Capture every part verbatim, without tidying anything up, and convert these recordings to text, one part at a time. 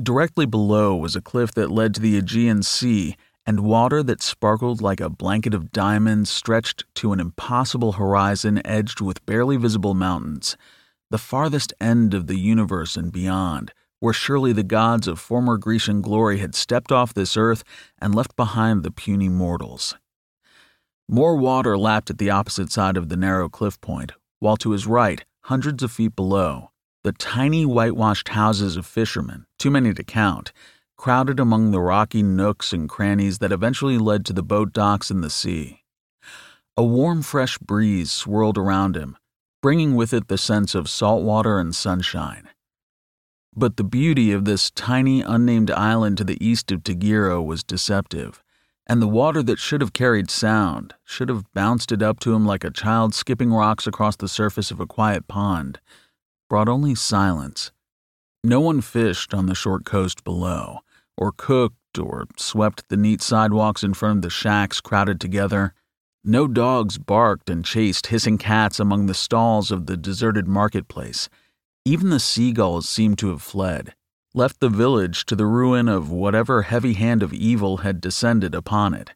Directly below was a cliff that led to the Aegean Sea, and water that sparkled like a blanket of diamonds stretched to an impossible horizon edged with barely visible mountains, the farthest end of the universe and beyond, where surely the gods of former Grecian glory had stepped off this earth and left behind the puny mortals. More water lapped at the opposite side of the narrow cliff point, while to his right, hundreds of feet below, the tiny whitewashed houses of fishermen, too many to count, crowded among the rocky nooks and crannies that eventually led to the boat docks and the sea. A warm, fresh breeze swirled around him, bringing with it the sense of salt water and sunshine. But the beauty of this tiny, unnamed island to the east of Tagiro was deceptive, and the water that should have carried sound, should have bounced it up to him like a child skipping rocks across the surface of a quiet pond, brought only silence. No one fished on the short coast below, or cooked or swept the neat sidewalks in front of the shacks crowded together. No dogs barked and chased hissing cats among the stalls of the deserted marketplace. Even the seagulls seemed to have fled, left the village to the ruin of whatever heavy hand of evil had descended upon it.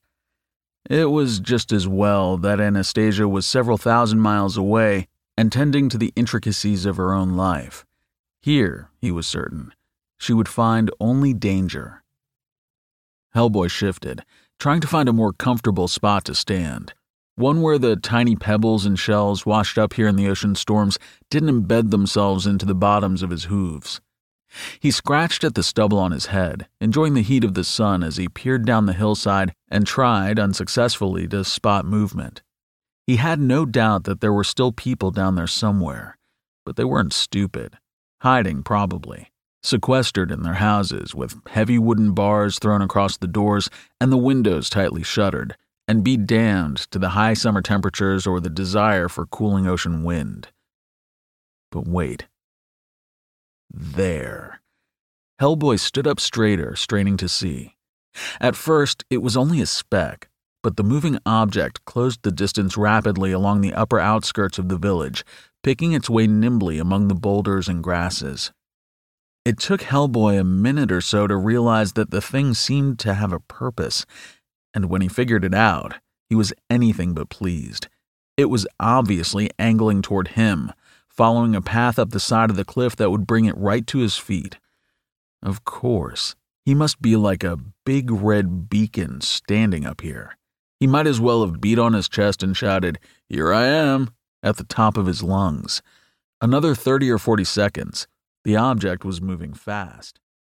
It was just as well that Anastasia was several thousand miles away and tending to the intricacies of her own life. Here, he was certain, she would find only danger. Hellboy shifted, trying to find a more comfortable spot to stand, one where the tiny pebbles and shells washed up here in the ocean storms didn't embed themselves into the bottoms of his hooves. He scratched at the stubble on his head, enjoying the heat of the sun as he peered down the hillside and tried, unsuccessfully, to spot movement. He had no doubt that there were still people down there somewhere, but they weren't stupid. Hiding, probably. Sequestered in their houses, with heavy wooden bars thrown across the doors and the windows tightly shuttered, and be damned to the high summer temperatures or the desire for cooling ocean wind. But wait. There. Hellboy stood up straighter, straining to see. At first, it was only a speck, but the moving object closed the distance rapidly along the upper outskirts of the village, picking its way nimbly among the boulders and grasses. It took Hellboy a minute or so to realize that the thing seemed to have a purpose, and when he figured it out, he was anything but pleased. It was obviously angling toward him, following a path up the side of the cliff that would bring it right to his feet. Of course, he must be like a big red beacon standing up here. He might as well have beat on his chest and shouted, "Here I am," at the top of his lungs. Another thirty or forty seconds. The object was moving fast.